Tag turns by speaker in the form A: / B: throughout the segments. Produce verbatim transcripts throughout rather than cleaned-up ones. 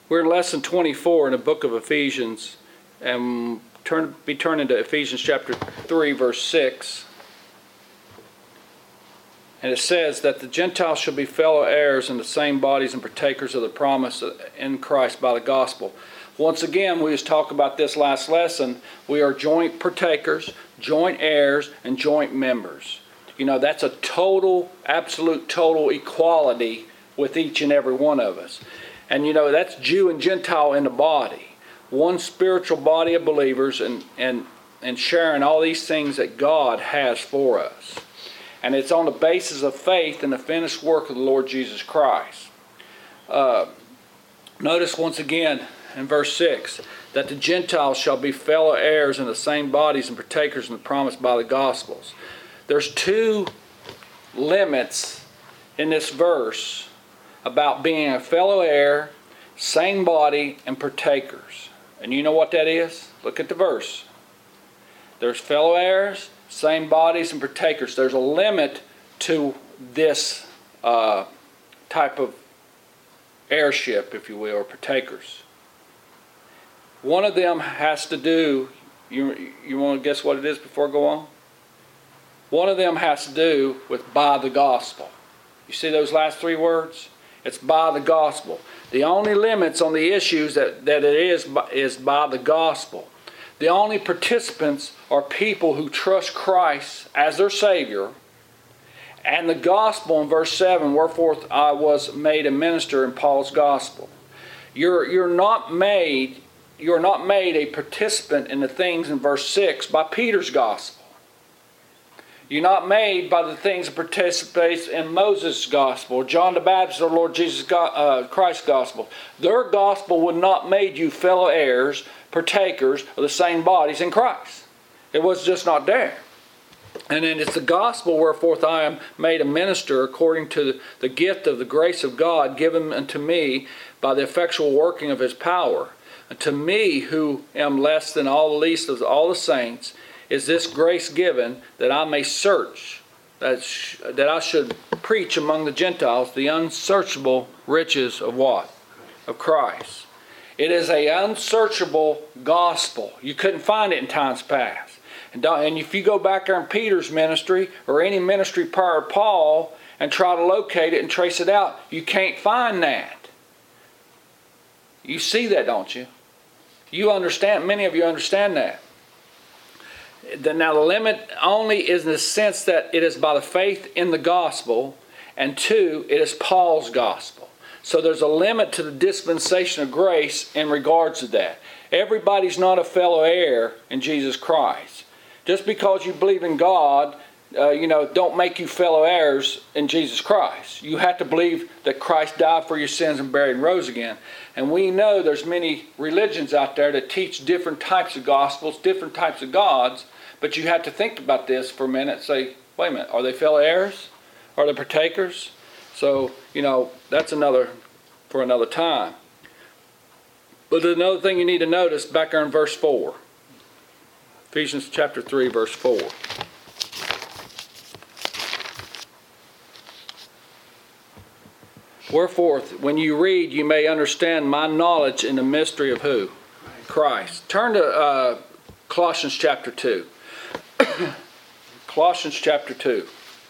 A: We're in lesson twenty-four in the book of Ephesians, and turn, be turning to Ephesians chapter three, verse six. And it says that the Gentiles shall be fellow heirs in the same bodies and partakers of the promise in Christ by the gospel. Once again, we was talking about this last lesson. We are joint partakers, joint heirs, and joint members. You know, that's a total, absolute total equality with each and every one of us. And you know, that's Jew and Gentile in the body. One spiritual body of believers and, and, and sharing all these things that God has for us. And it's on the basis of faith in the finished work of the Lord Jesus Christ. Uh, notice once again in verse six, that the Gentiles shall be fellow heirs in the same bodies and partakers in the promise by the Gospels. There's two limits in this verse about being a fellow heir, same body, and partakers. And you know what that is? Look at the verse. There's fellow heirs, same bodies, and partakers. There's a limit to this uh, type of heirship, if you will, or partakers. One of them has to do, you, you want to guess what it is before I go on? One of them has to do with by the gospel. You see those last three words? It's by the gospel. The only limits on the issues that, that it is is by the gospel. The only participants are people who trust Christ as their Savior. And the gospel in verse seven, wherefore I was made a minister in Paul's gospel. You're, you're not made, you're not made a participant in the things in verse six by Peter's gospel. You're not made by the things that participate in Moses' gospel, John the Baptist, or Lord Jesus uh, Christ's gospel. Their gospel would not make you fellow heirs, partakers of the same bodies in Christ. It was just not there. And then it's the gospel wherefore I am made a minister according to the, the gift of the grace of God given unto me by the effectual working of His power. And to me, who am less than all the least of all the saints, is this grace given that I may search, that, sh- that I should preach among the Gentiles the unsearchable riches of what? Of Christ. It is a unsearchable gospel. You couldn't find it in times past. And, and if you go back there in Peter's ministry or any ministry prior to Paul and try to locate it and trace it out, you can't find that. You see that, don't you? You understand, many of you understand that. Now the limit only is in the sense that it is by the faith in the gospel, and two, it is Paul's gospel. So there's a limit to the dispensation of grace in regards to that. Everybody's not a fellow heir in Jesus Christ. Just because you believe in God, uh, you know, don't make you fellow heirs in Jesus Christ. You have to believe that Christ died for your sins and buried and rose again. And we know there's many religions out there that teach different types of gospels, different types of gods. But you have to think about this for a minute and say, wait a minute, are they fellow heirs? Are they partakers? So, you know, that's another for another time. But another thing you need to notice back there in verse four. Ephesians chapter three, verse four. Wherefore, when you read, you may understand my knowledge in the mystery of who? Christ. Turn to uh, Colossians chapter two. Colossians chapter two.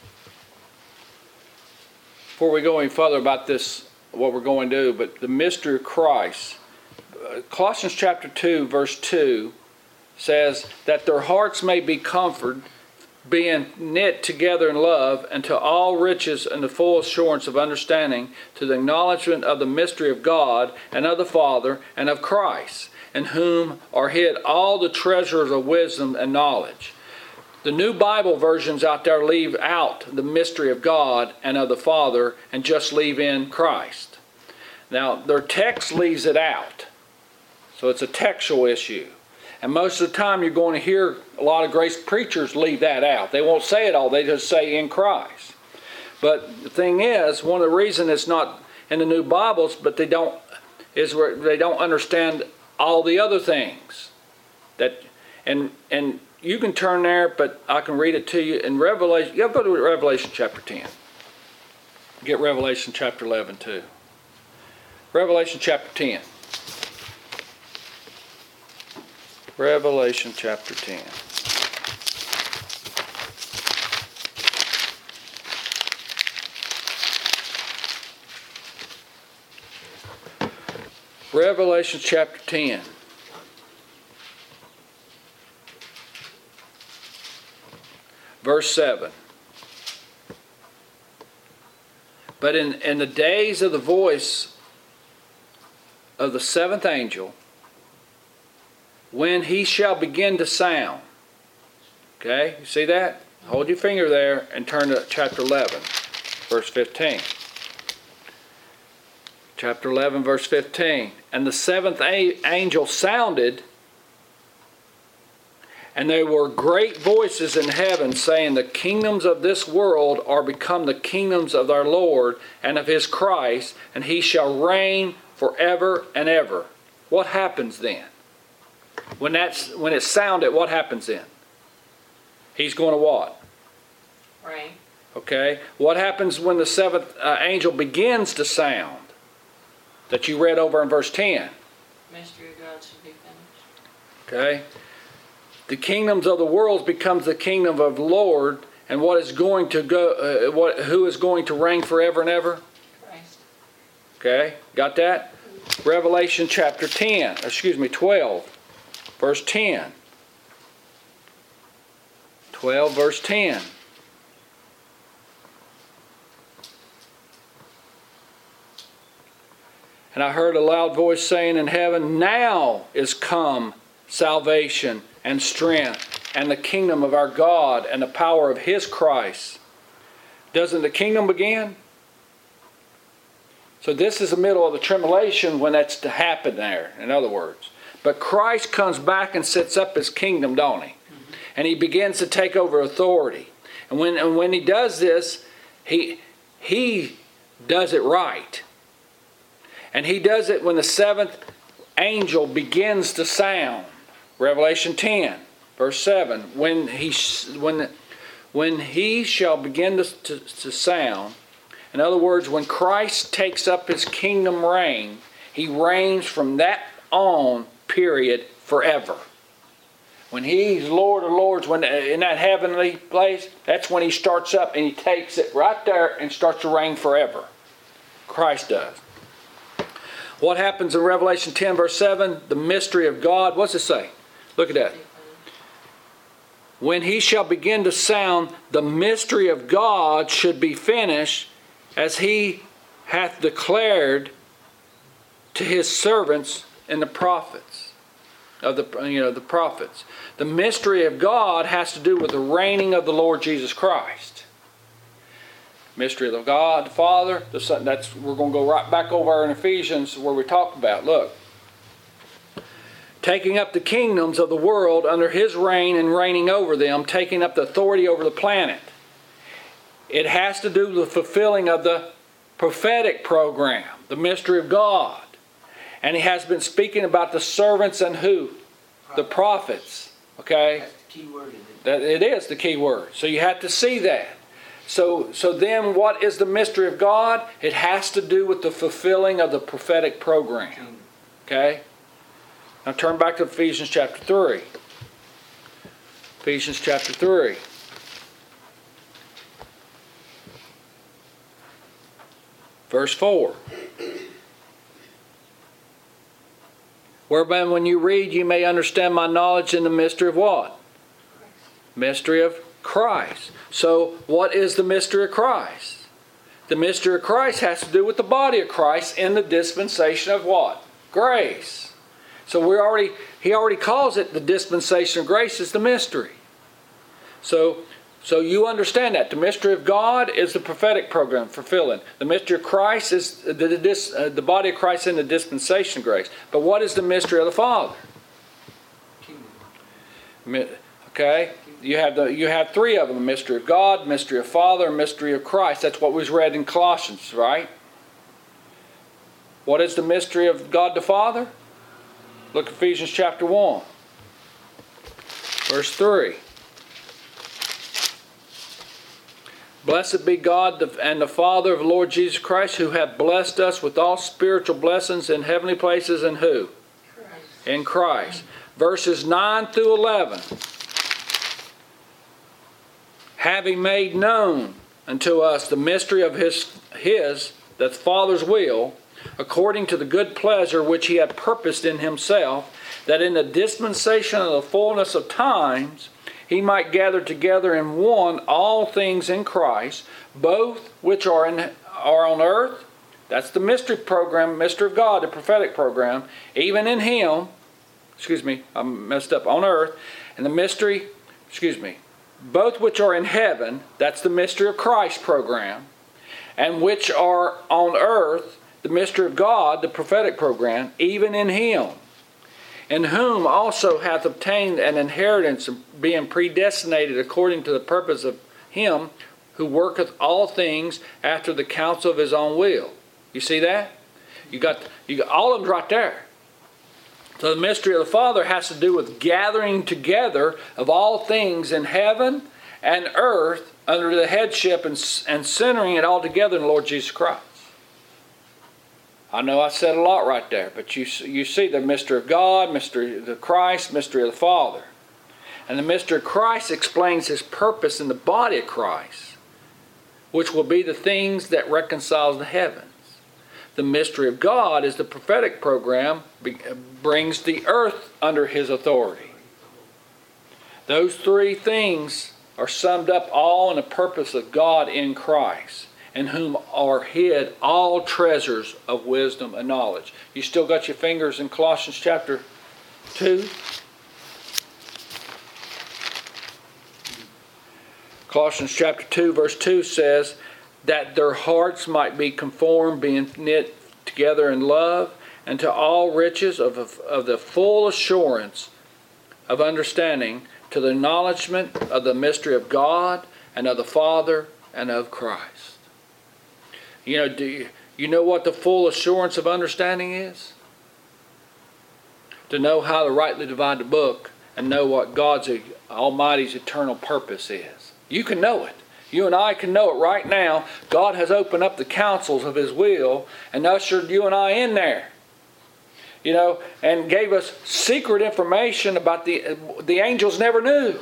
A: Before we go any further about this, what we're going to do, but the mystery of Christ. Uh, Colossians chapter two, verse two says that their hearts may be comforted, being knit together in love, unto all riches and the full assurance of understanding, to the acknowledgement of the mystery of God and of the Father and of Christ, in whom are hid all the treasures of wisdom and knowledge. The New Bible versions out there leave out the mystery of God and of the Father and just leave in Christ. Now, their text leaves it out. So it's a textual issue. And most of the time you're going to hear a lot of grace preachers leave that out. They won't say it all. They just say in Christ. But the thing is, one of the reasons it's not in the New Bibles, but they don't, is where they don't understand all the other things. That and and you can turn there, but I can read it to you in Revelation. You have to go to Revelation chapter ten. Get Revelation chapter eleven too. Revelation chapter ten. Revelation chapter ten. Revelation chapter ten. Verse seven. But in, in the days of the voice of the seventh angel, when he shall begin to sound. Okay, you see that? Hold your finger there and turn to chapter eleven, verse fifteen. Chapter eleven, verse fifteen. And the seventh angel sounded, and there were great voices in heaven saying, the kingdoms of this world are become the kingdoms of our Lord and of his Christ, and he shall reign forever and ever. What happens then? When that's when it sounded, what happens then? He's going to what?
B: Reign.
A: Okay. What happens when the seventh uh, angel begins to sound? That you read over in verse ten.
B: Mystery of God should be finished.
A: Okay. The kingdoms of the world becomes the kingdom of the Lord, and what is going to go? Uh, what? Who is going to reign forever and ever?
B: Christ.
A: Okay. Got that? Revelation chapter ten. Excuse me, twelve. Verse ten. twelve, verse ten. And I heard a loud voice saying in heaven, now is come salvation and strength and the kingdom of our God and the power of his Christ. Doesn't the kingdom begin? So this is the middle of the tribulation when that's to happen there, in other words. But Christ comes back and sets up his kingdom, don't he? Mm-hmm. And he begins to take over authority. And when, and when he does this, he, he does it right. And he does it when the seventh angel begins to sound. Revelation ten, verse seven. When he, when, when he shall begin to, to, to sound, in other words, when Christ takes up his kingdom reign, he reigns from that on, period, forever. When he's Lord of Lords, when in that heavenly place, that's when he starts up and he takes it right there and starts to reign forever. Christ does. What happens in Revelation ten, verse seven? The mystery of God. What's it say? Look at that. When he shall begin to sound, the mystery of God should be finished, as he hath declared to his servants and the prophets. Of the you know the prophets. The mystery of God has to do with the reigning of the Lord Jesus Christ. Mystery of God, the Father, the Son. That's we're going to go right back over in Ephesians where we talk about. Look, taking up the kingdoms of the world under his reign and reigning over them, taking up the authority over the planet. It has to do with the fulfilling of the prophetic program, the mystery of God. And he has been speaking about the servants and who? The prophets. Okay?
C: That's the key word, isn't it?
A: That it is the key word. So you have to see that. So, so then what is the mystery of God? It has to do with the fulfilling of the prophetic program. Okay? Now turn back to Ephesians chapter three. Ephesians chapter three. Verse four. Whereby when you read, you may understand my knowledge in the mystery of what? Mystery of Christ. So what is the mystery of Christ? The mystery of Christ has to do with the body of Christ in the dispensation of what? Grace. So we already he already calls it the dispensation of grace is the mystery. So so you understand that. The mystery of God is the prophetic program fulfilling. The mystery of Christ is the, the, uh, the body of Christ in the dispensation of grace. But what is the mystery of the Father? Okay? You have the you have three of them: the mystery of God, mystery of Father, and mystery of Christ. That's what was read in Colossians, right? What is the mystery of God the Father? Look at Ephesians chapter one, verse three. Blessed be God and the Father of the Lord Jesus Christ, who hath blessed us with all spiritual blessings in heavenly places in who?
B: Christ.
A: In Christ. verses nine through eleven. Having made known unto us the mystery of his, his, the Father's will, according to the good pleasure which he had purposed in himself, that in the dispensation of the fullness of times he might gather together in one all things in Christ, both which are in are on earth. That's the mystery program, mystery of God, the prophetic program, even in him, excuse me, I messed up, on earth, and the mystery, excuse me, both which are in heaven, that's the mystery of Christ program, and which are on earth, the mystery of God, the prophetic program, even in him, in whom also hath obtained an inheritance, being predestinated according to the purpose of him who worketh all things after the counsel of his own will. You see that? You got, you got all of them right there. So the mystery of the Father has to do with gathering together of all things in heaven and earth under the headship and, and centering it all together in the Lord Jesus Christ. I know I said a lot right there, but you, you see the mystery of God, mystery of the Christ, mystery of the Father. And the mystery of Christ explains his purpose in the body of Christ, which will be the things that reconciles the heavens. The mystery of God is the prophetic program, brings the earth under his authority. Those three things are summed up all in the purpose of God in Christ, in whom are hid all treasures of wisdom and knowledge. You still got your fingers in Colossians chapter two? Colossians chapter two verse two says, that their hearts might be conformed, being knit together in love, and to all riches of, of, of the full assurance of understanding, to the acknowledgement of the mystery of God, and of the Father, and of Christ. You know, do you, you know what the full assurance of understanding is? To know how to rightly divide the book, and know what God's Almighty's eternal purpose is. You can know it. You and I can know it right now. God has opened up the counsels of his will and ushered you and I in there. You know, and gave us secret information about the the angels never knew.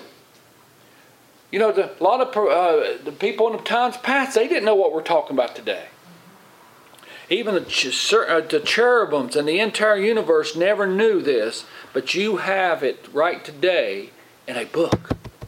A: You know, the, a lot of uh, the people in the times past, they didn't know what we're talking about today. Even the, the cherubims and the entire universe never knew this, but you have it right today in a book.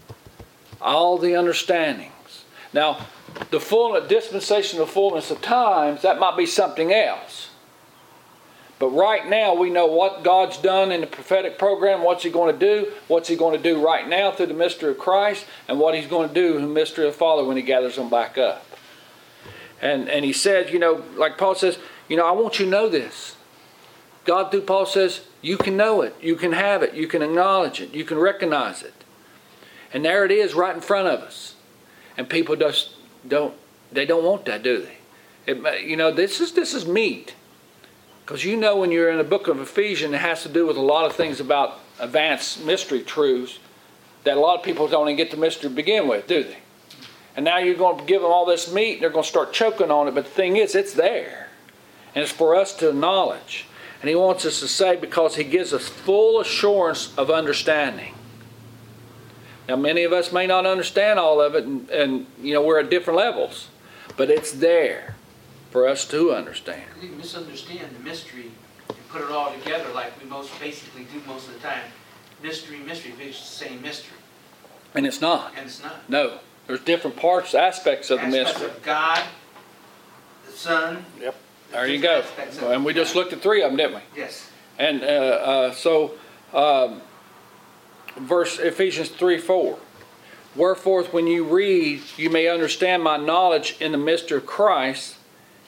A: All the understanding. Now, the full dispensation of fullness of times, that might be something else. But right now, we know what God's done in the prophetic program, what's he going to do, what's he going to do right now through the mystery of Christ, and what he's going to do in the mystery of the Father when he gathers them back up. And, and he says, you know, like Paul says, you know, I want you to know this. God through Paul says, you can know it, you can have it, you can acknowledge it, you can recognize it. And there it is right in front of us. And people just don't, they don't want that, do they? It, you know, this is this is meat. Because you know when you're in the book of Ephesians, it has to do with a lot of things about advanced mystery truths that a lot of people don't even get the mystery to begin with, do they? And now you're going to give them all this meat, and they're going to start choking on it. But the thing is, it's there. And it's for us to acknowledge. And he wants us to say, because he gives us full assurance of understanding. Now, many of us may not understand all of it, and, and you know, we're at different levels. But it's there for us to understand.
C: You misunderstand the mystery and put it all together like we most basically do most of the time. Mystery, mystery, it's the same mystery.
A: And it's not.
C: And it's not.
A: No. There's different parts, aspects of
C: aspects
A: the mystery.
C: Of God, the Son.
A: Yep. There you go. And we just looked at three of them, didn't we?
C: Yes.
A: And uh, uh, so... Um, Verse Ephesians three four. Wherefore, when you read, you may understand my knowledge in the mystery of Christ.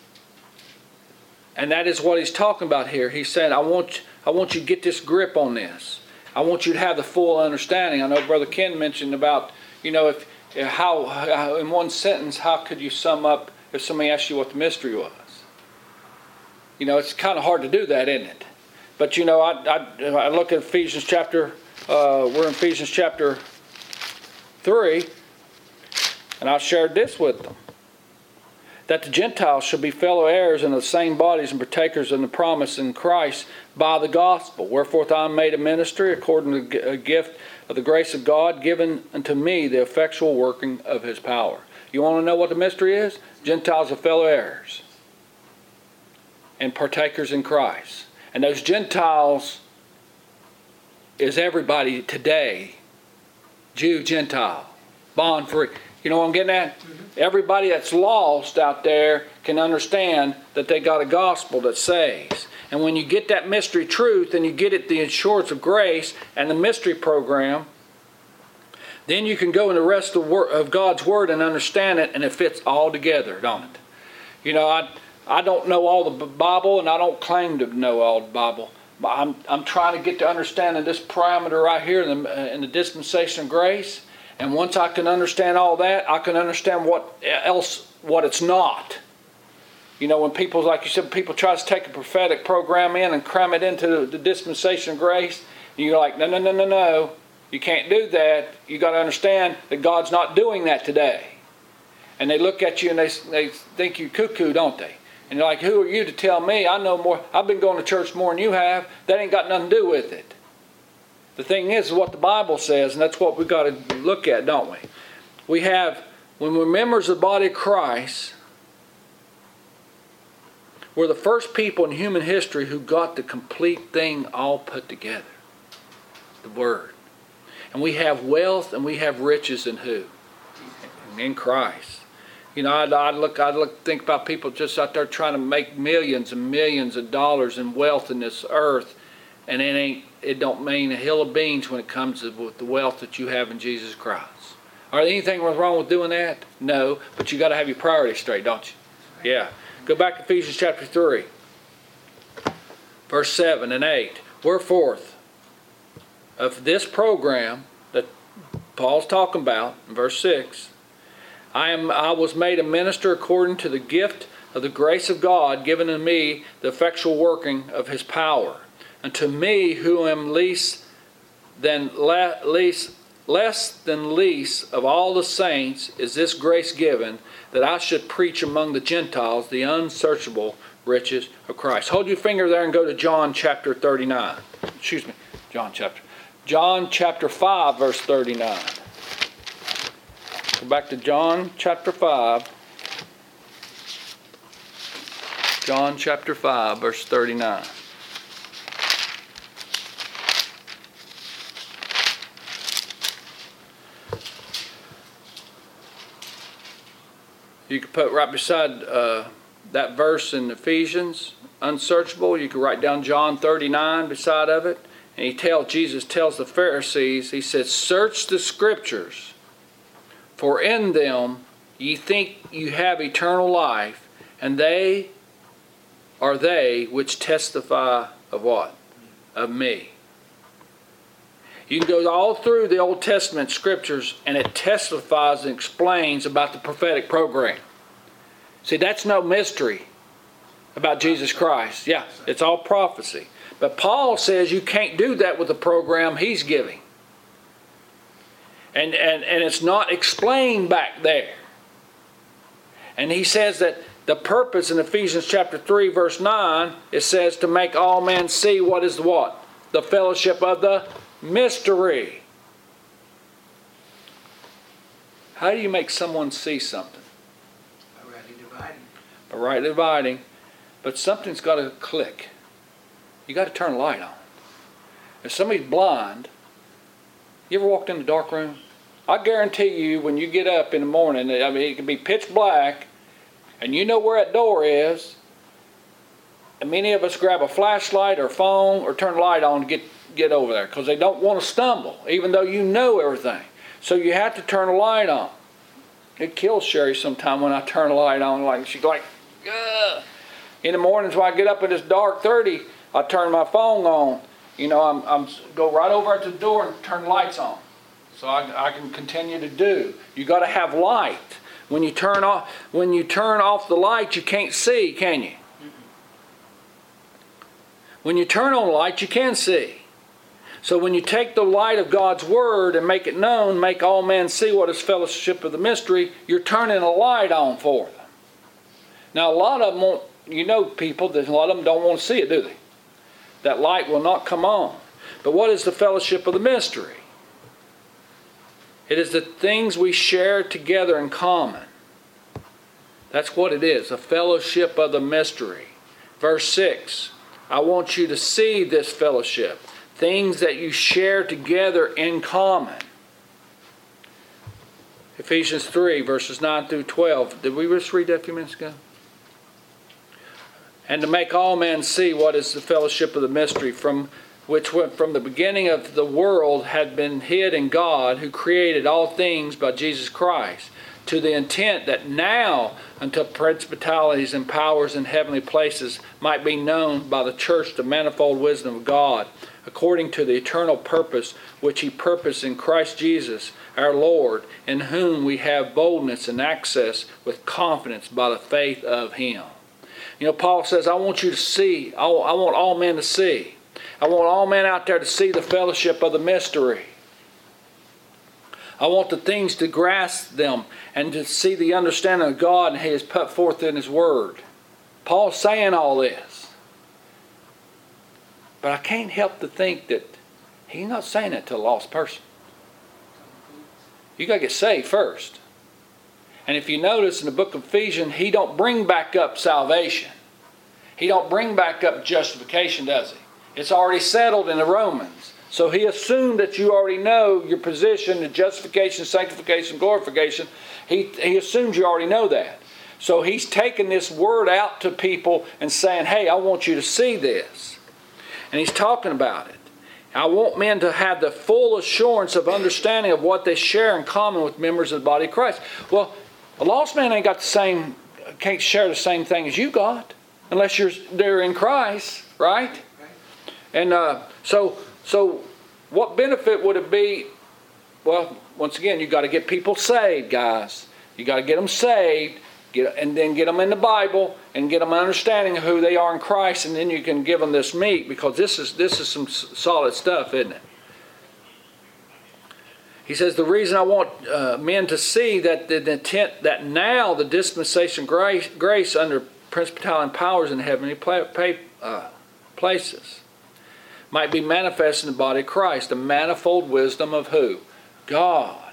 A: And that is what he's talking about here. He's saying, I want, I want you to get this grip on this. I want you to have the full understanding. I know Brother Ken mentioned about, you know, if how, how in one sentence, how could you sum up if somebody asked you what the mystery was? You know, it's kind of hard to do that, isn't it? But, you know, I, I, I look at Ephesians chapter... Uh, we're in Ephesians chapter three, and I shared this with them. that the Gentiles shall be fellow heirs in the same bodies and partakers in the promise in Christ by the gospel. Wherefore I am made a minister according to a gift of the grace of God given unto me the effectual working of his power. You want to know what the mystery is? Gentiles are fellow heirs and partakers in Christ. And those Gentiles is everybody today. Jew, Gentile, bond free. You know what I'm getting at? Mm-hmm. Everybody that's lost out there can understand that they got a gospel that saves. And when you get that mystery truth and you get it the assurance of grace and the mystery program, then you can go in the rest of, wor- of God's Word and understand it, and it fits all together, don't it? You know, I I don't know all the Bible, and I don't claim to know all the Bible. But I'm I'm trying to get to understanding this parameter right here in the, uh, in the dispensation of grace. And once I can understand all that, I can understand what else, what it's not. You know, when people, like you said, people try to take a prophetic program in and cram it into the, the dispensation of grace, and you're like, no, no, no, no, no. You can't do that. You got to understand that God's not doing that today. And they look at you and they they think you cuckoo, don't they? And you're like, who are you to tell me? I know more. I've been going to church more than you have. That ain't got nothing to do with it. The thing is, is what the Bible says, and that's what we've got to look at, don't we? We have, when we're members of the body of Christ, we're the first people in human history who got the complete thing all put together. The Word. And we have wealth and we have riches in who? In Christ. You know, I'd, I'd look, I'd look, think about people just out there trying to make millions and millions of dollars in wealth in this earth, and it ain't, it don't mean a hill of beans when it comes to with the wealth that you have in Jesus Christ. Are there anything wrong with doing that? No, but you got to have your priorities straight, don't you? Yeah. Go back to Ephesians chapter three, verse seven and eight. Wherefore, of this program that Paul's talking about in verse six, I am I was made a minister according to the gift of the grace of God given to me, the effectual working of his power. And to me, who am least than le, least less than least of all the saints, is this grace given, that I should preach among the Gentiles the unsearchable riches of Christ. Hold your finger there and go to John chapter thirty-nine. Excuse me, John chapter. John chapter five, verse thirty-nine. Go back to John chapter five. John chapter five, verse thirty-nine. You could put right beside uh, that verse in Ephesians, unsearchable. You could write down John thirty-nine beside of it. And he tells, Jesus tells the Pharisees, he says, search the Scriptures, for in them ye think you have eternal life, and they are they which testify of what? Of me. You can go all through the Old Testament Scriptures, and it testifies and explains about the prophetic program. See, that's no mystery about Jesus Christ. Yeah, it's all prophecy. But Paul says you can't do that with the program he's giving. And, and, and it's not explained back there. And he says that the purpose in Ephesians chapter three, verse nine, it says to make all men see what is what? The fellowship of the mystery. How do you make someone see something?
C: By rightly dividing.
A: By rightly dividing. But something's got to click. You got to turn a light on. If somebody's blind, you ever walked in a dark room? I guarantee you when you get up in the morning, I mean, it can be pitch black, and you know where that door is, and many of us grab a flashlight or phone or turn the light on to get, get over there because they don't want to stumble, even though you know everything. So you have to turn a light on. It kills Sherry sometime when I turn a light on. Like she's like, ugh. In the mornings when I get up at this dark thirty, I turn my phone on. You know, I'm, I'm go right over at the door and turn the lights on, so I, I can continue to do. You got to have light. When you turn off, when you turn off the light, you can't see, can you? When you turn on the light, you can see. So when you take the light of God's Word and make it known, make all men see what is fellowship of the mystery, you're turning a light on for them. Now, a lot of them won't, you know people, that a lot of them don't want to see it, do they? That light will not come on. But what is the fellowship of the mystery? It is the things we share together in common. That's what it is, a fellowship of the mystery. Verse six, I want you to see this fellowship. Things that you share together in common. Ephesians three, verses nine through twelve. Did we just read that a few minutes ago? And to make all men see what is the fellowship of the mystery, from which from the beginning of the world had been hid in God, who created all things by Jesus Christ, to the intent that now unto principalities and powers in heavenly places might be known by the church the manifold wisdom of God, according to the eternal purpose which he purposed in Christ Jesus our Lord, in whom we have boldness and access with confidence by the faith of him. You know, Paul says, I want you to see, I want all men to see. I want all men out there to see the fellowship of the mystery. I want the things to grasp them and to see the understanding of God and He has put forth in His Word. Paul's saying all this. But I can't help to think that he's not saying it to a lost person. You got to get saved first. And if you notice in the book of Ephesians, he don't bring back up salvation. He don't bring back up justification, does he? It's already settled in the Romans. So he assumed that you already know your position, the justification, sanctification, glorification. He, he assumes you already know that. So he's taking this word out to people and saying, hey, I want you to see this. And he's talking about it. I want men to have the full assurance of understanding of what they share in common with members of the body of Christ. Well, a lost man ain't got the same, can't share the same thing as you got, unless you're they're in Christ, right? Right. And uh, so, so what benefit would it be? Well, once again, you got to get people saved, guys. You got to get them saved, get and then get them in the Bible and get them an understanding of who they are in Christ, and then you can give them this meat, because this is this is some solid stuff, isn't it? He says, the reason I want uh, men to see that the intent that now the dispensation grace, grace under principality and powers in heavenly pla- pay, uh, places might be manifest in the body of Christ. The manifold wisdom of who? God.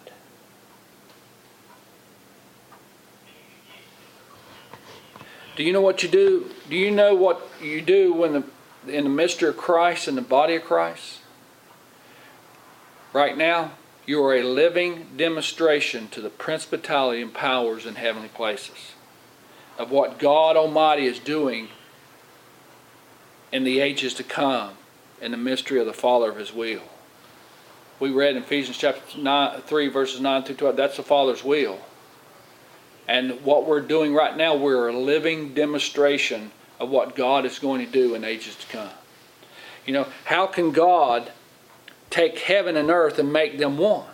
A: Do you know what you do? Do you know what you do when the, in the mystery of Christ, in the body of Christ? Right now, you are a living demonstration to the principality and powers in heavenly places of what God Almighty is doing in the ages to come in the mystery of the Father of His will. We read in Ephesians chapter nine, three, verses nine through twelve, that's the Father's will. And what we're doing right now, we're a living demonstration of what God is going to do in ages to come. You know, how can God take heaven and earth and make them one?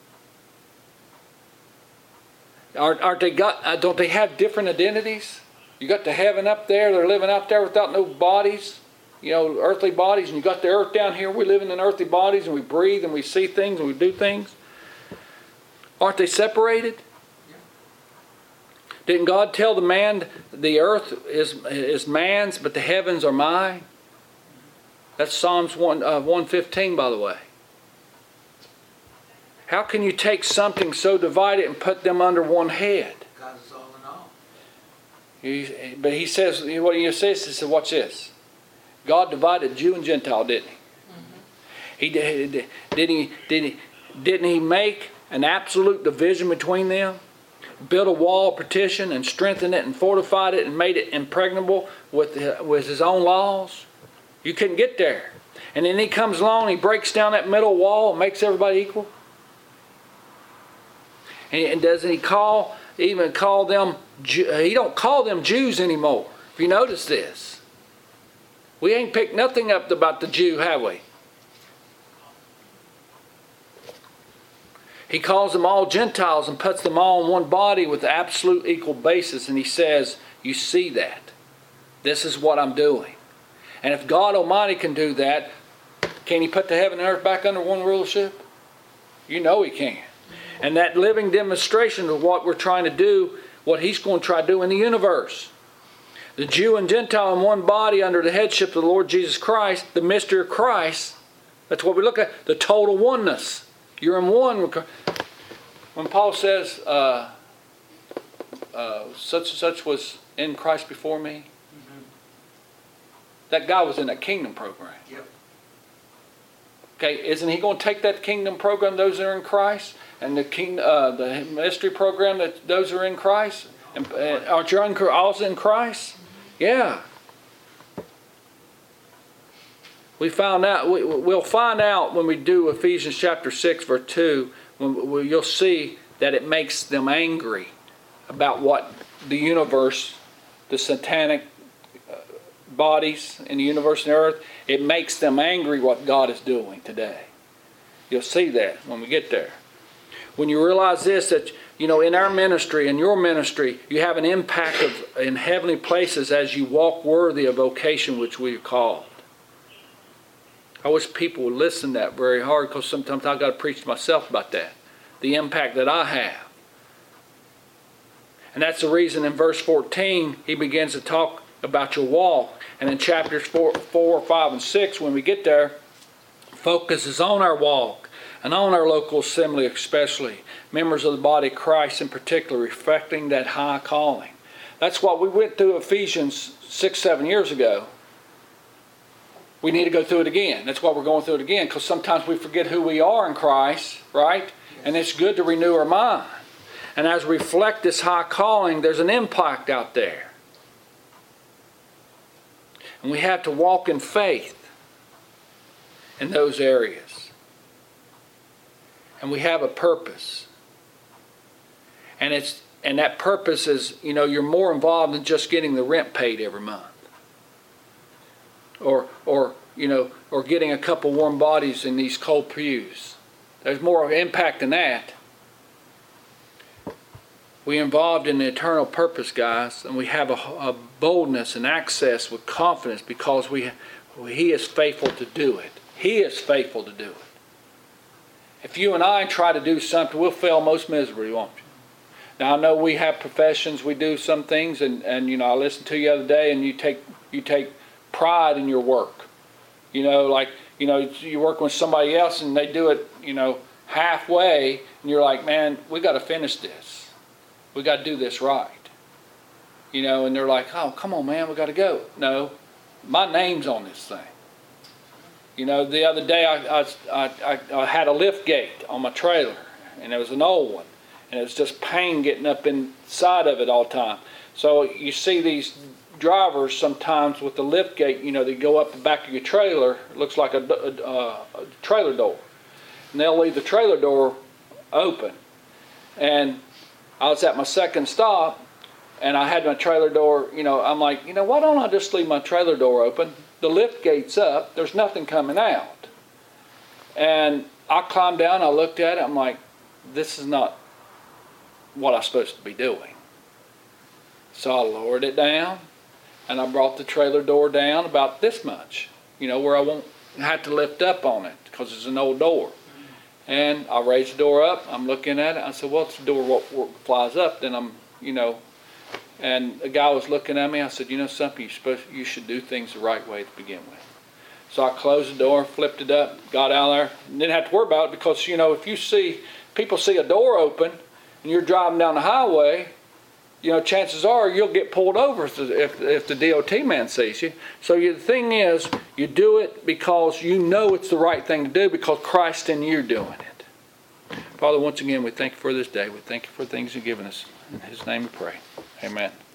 A: Aren't, aren't they got? Don't they have different identities? You got the heaven up there; they're living out there without no bodies, you know, earthly bodies, and you got the earth down here. We're living in earthly bodies, and we breathe, and we see things, and we do things. Aren't they separated? Didn't God tell the man, the earth is is man's, but the heavens are mine? That's Psalms one uh, one fifteen, by the way. How can you take something so divided and put them under one head?
C: God is all in all.
A: He, but he says, what he says, he said, watch this. God divided Jew and Gentile, didn't he? Mm-hmm. He did, did he did he didn't he make an absolute division between them? Built a wall of partition and strengthened it and fortified it and made it impregnable with, with his own laws? You couldn't get there. And then he comes along and he breaks down that middle wall and makes everybody equal. And, and doesn't he call, even call them, he don't call them Jews anymore. If you notice this. We ain't picked nothing up about the Jew, have we? He calls them all Gentiles and puts them all in one body with absolute equal basis. And he says, you see that. This is what I'm doing. And if God Almighty can do that, can He put the heaven and earth back under one rulership? You know He can. And that living demonstration of what we're trying to do, what He's going to try to do in the universe. The Jew and Gentile in one body under the headship of the Lord Jesus Christ, the mystery of Christ. That's what we look at, the total oneness. You're in one. When Paul says, uh, uh, such and such was in Christ before me,
C: Mhm.
A: that guy was in that kingdom program.
C: Yep.
A: Okay, isn't he going to take that kingdom program, those that are in Christ, and the king, uh, the ministry program, that those who are in Christ? And, and aren't you all in Christ? Yeah. We found out. We, we'll find out when we do Ephesians chapter six, verse two. When, when you'll see that it makes them angry about what the universe, the satanic uh, bodies in the universe and earth. It makes them angry what God is doing today. You'll see that when we get there. When you realize this, that you know, in our ministry, in your ministry, you have an impact of in heavenly places as you walk worthy of vocation which we are called. I wish people would listen to that very hard, because sometimes I've got to preach to myself about that. The impact that I have. And that's the reason in verse fourteen, he begins to talk about your walk. And in chapters four, four, five, and six, when we get there, focuses on our walk and on our local assembly especially. Members of the body of Christ in particular, reflecting that high calling. That's what we went through Ephesians six, seven years ago. We need to go through it again. That's why we're going through it again, because sometimes we forget who we are in Christ, right? And it's good to renew our mind. And as we reflect this high calling, there's an impact out there. And we have to walk in faith in those areas. And we have a purpose. And it's and that purpose is, you know, you're more involved than just getting the rent paid every month. Or or you know, or getting a couple warm bodies in these cold pews. There's more impact than that. We're involved in the eternal purpose, guys, and we have a, a boldness and access with confidence because we He is faithful to do it. He is faithful to do it. If you and I try to do something, we'll fail most miserably, won't you? Now, I know we have professions, we do some things, and, and you know, I listened to you the other day, and you take you take pride in your work. You know, like, you know, you're working with somebody else, and they do it, you know, halfway, and you're like, man, we got to finish this. We got to do this right. You know, and they're like, oh, come on, man, we got to go. No, my name's on this thing. You know, the other day I, I, I, I had a lift gate on my trailer, and it was an old one. And it was just pain getting up inside of it all the time. So you see these drivers sometimes with the lift gate, you know, they go up the back of your trailer. It looks like a, a, a trailer door. And they'll leave the trailer door open. And I was at my second stop, and I had my trailer door, you know, I'm like, you know, why don't I just leave my trailer door open? The lift gate's up. There's nothing coming out. And I climbed down. I looked at it. I'm like, this is not what I'm supposed to be doing. So I lowered it down, and I brought the trailer door down about this much, you know, where I won't have to lift up on it because it's an old door. And I raised the door up. I'm looking at it. I said, well, it's the door what, what flies up. Then I'm, you know, and the guy was looking at me. I said, you know something, you supposed you should do things the right way to begin with. So I closed the door, flipped it up, got out there, and didn't have to worry about it because, you know, if you see, people see a door open, and you're driving down the highway, you know, chances are you'll get pulled over if the, if, if the D O T man sees you. So you, the thing is, you do it because you know it's the right thing to do because Christ in you doing it. Father, once again, we thank you for this day. We thank you for the things you've given us. In His name we pray. Amen.